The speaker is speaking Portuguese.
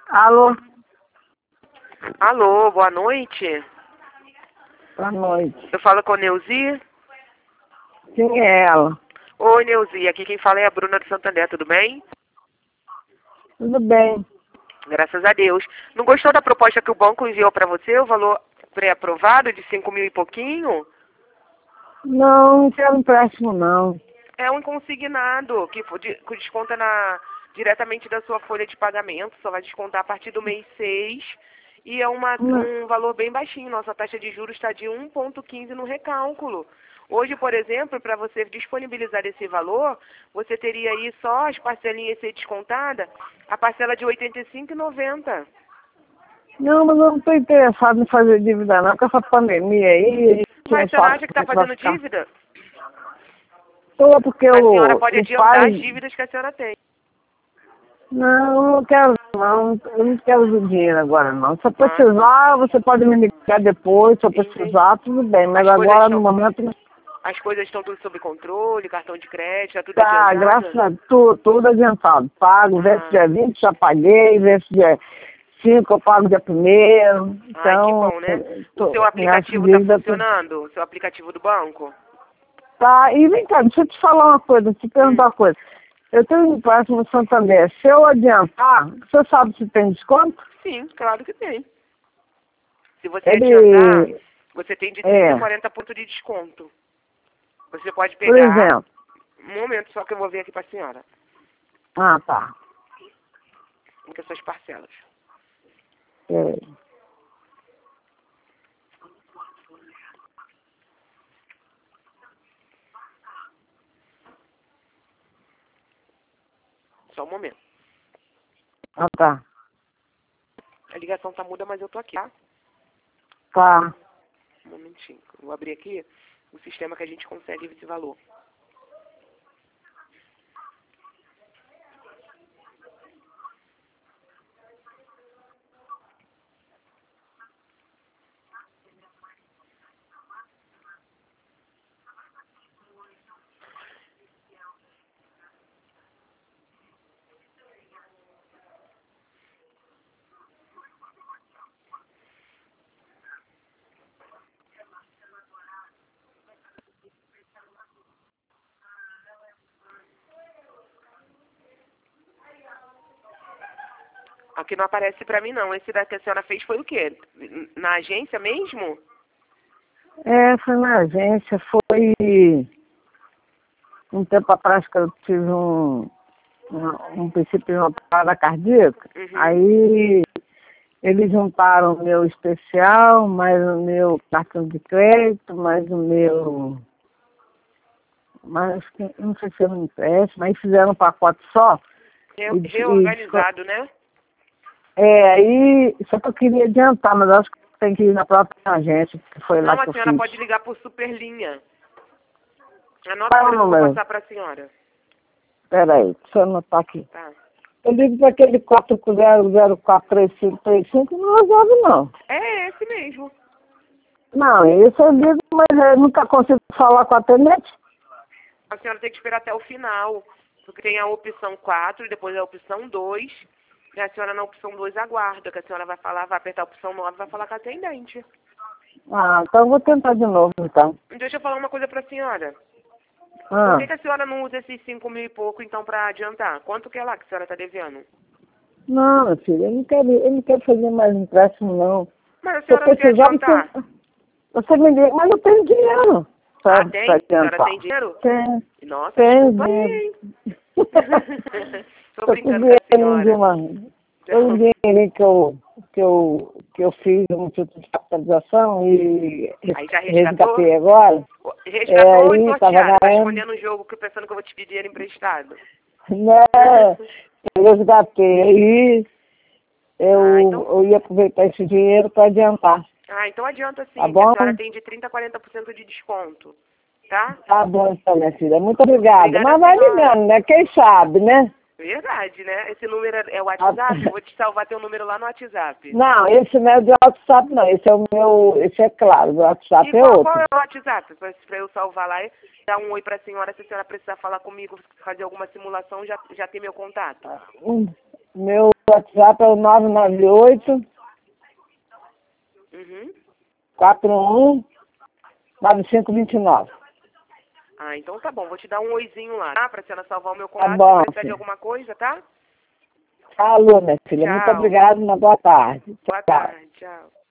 Alô? Alô, boa noite. Boa noite. Eu falo com a Neuzi. Quem é ela? Oi, Neuzi. Aqui quem fala é a Bruna do Santander, tudo bem? Tudo bem. Graças a Deus. Não gostou da proposta que o banco enviou para você, o valor pré-aprovado de 5 mil e pouquinho? Não quero empréstimo, não. É um consignado que desconta diretamente da sua folha de pagamento, só vai descontar a partir do mês 6 e é um valor bem baixinho. Nossa taxa de juros está de 1,15 no recálculo. Hoje, por exemplo, para você disponibilizar esse valor, você teria aí só as parcelinhas ser descontada, a parcela de R$ 85,90. Não, mas eu não estou interessado em fazer dívida, não, com essa pandemia aí. Mas você não acha que está fazendo dívida? Estou, porque A senhora pode o adiantar pai... as dívidas que a senhora tem. Não, eu não quero, não. Eu não quero o dinheiro agora, não. Se eu precisar, você pode me ligar depois. Se eu precisar, tudo bem. Mas agora, no momento... As coisas estão tudo sob controle, cartão de crédito, tá tudo Tá, adiantado? graças a Deus, tudo adiantado. Pago, vê se dia 20 já paguei, vê se dia 5 eu pago dia 1º. Então, ai, que bom, né? O seu aplicativo está funcionando? O seu aplicativo do banco? Tá, e vem cá, deixa eu te falar uma coisa, te perguntar uma coisa. Eu tenho um empréstimo no Santander. Se eu adiantar, você sabe se tem desconto? Sim, claro que tem. Se você adiantar, você tem de 30 a 40 pontos de desconto. Você pode pegar... Por exemplo? Um momento só que eu vou ver aqui para a senhora. Ah, tá. Com essas parcelas. Só um momento. Ah, tá. A ligação tá muda, mas eu tô aqui, tá? Tá. Um momentinho. Eu vou abrir aqui o sistema que a gente consegue esse valor. Aqui não aparece pra mim, não. Esse daqui que a senhora fez foi o quê? Na agência mesmo? Foi na agência. Foi um tempo atrás que eu tive um princípio de uma parada cardíaca. Aí eles juntaram o meu especial, mais o meu cartão de crédito, mais o meu... Mas não sei se eu não empréstimo, aí fizeram um pacote só. Reorganizado, né? Aí só que eu queria adiantar, mas acho que tem que ir na própria agência, que foi lá que eu fiz. Não, a senhora pode ligar por Superlinha. Anota o número que eu vou passar pra senhora. Peraí, deixa eu anotar aqui. Tá. Eu ligo para aquele 440043535, não resolve não. É esse mesmo. Não, isso eu ligo, mas eu nunca consigo falar com a atendente. A senhora tem que esperar até o final, porque tem a opção 4 e depois a opção 2. E a senhora na opção 2 aguarda, que a senhora vai apertar a opção 9 e vai falar com a atendente. Ah, então eu vou tentar de novo, então. Deixa eu falar uma coisa pra senhora. Ah. Por que a senhora não usa esses 5 mil e pouco, então, pra adiantar? Quanto que é lá que a senhora tá devendo? Não, meu filho, eu não quero fazer mais empréstimo, não. Mas a senhora não quer adiantar? Você me liga, mas eu tenho dinheiro. Tem? A senhora tem dinheiro? Tem. Nossa, tem desculpa aí, hein? Tô com brincando com a senhora. Tem um dinheirinho que eu fiz um título de capitalização e aí já resgatou? resgatei agora. Resgatou ou sorteado? Tá escondendo o jogo pensando que eu vou te pedir dinheiro emprestado? Não, eu resgatei. Aí eu ia aproveitar esse dinheiro para adiantar. Ah, então adianta sim, tá que bom? a senhora tem de 30% a 40% de desconto, tá? Tá bom, então, minha filha. Muito obrigada. Mas vai ligando, né? Quem sabe, né? Verdade, né? Esse número é o WhatsApp? Eu vou te salvar teu número lá no WhatsApp. Não, esse não é do WhatsApp, não. Esse é o meu, esse é claro, o WhatsApp é outro. Qual é o WhatsApp? Pra eu salvar lá e dar um oi pra senhora, se a senhora precisar falar comigo, fazer alguma simulação, já tem meu contato. Meu WhatsApp é o 998 Uhum. 41 9529. Ah, então tá bom. Vou te dar um oizinho lá, tá? Pra senhora salvar o meu Tá contato. bom, Se precisar de filha. alguma coisa, tá? Falou, minha filha. Muito Tchau. obrigada. Uma boa tarde. Boa Tchau. tarde. Tchau.